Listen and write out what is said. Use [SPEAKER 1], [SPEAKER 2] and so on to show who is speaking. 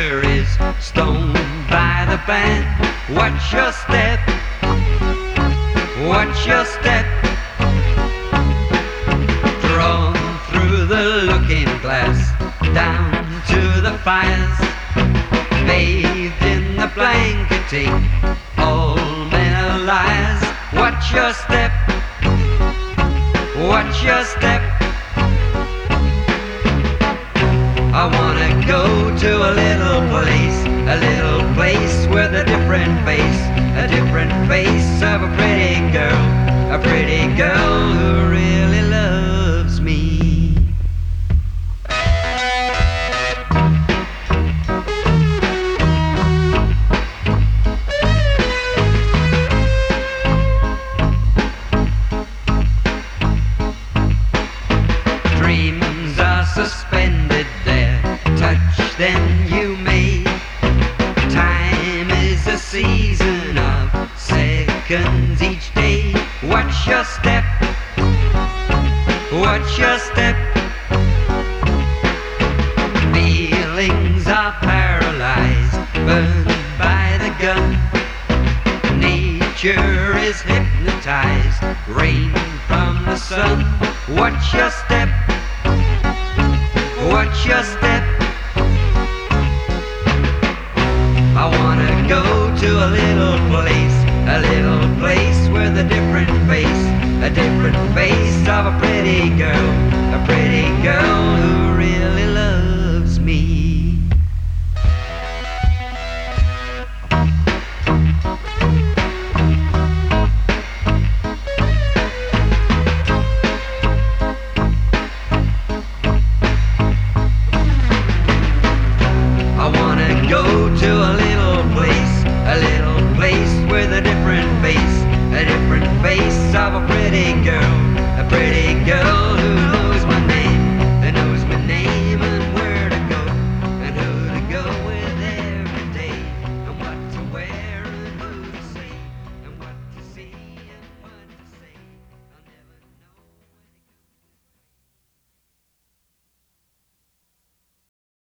[SPEAKER 1] dancer is stoned by the band. Watch your step, watch your step. Drawn through the looking glass, down to the fires, bathed in the blanketing, all men are liars. Watch your step, watch your step. I wanna go to a little place with a different face of a pretty girl who really loves me. Dreams are suspended there, touch them you may. Time is a season of seconds each day. Watch your step, watch your step. Feelings are paralyzed, burned by the gun. Nature is hypnotized, rain from the sun. Watch your step, watch your step. I wanna go to a little place with a different face of a pretty girl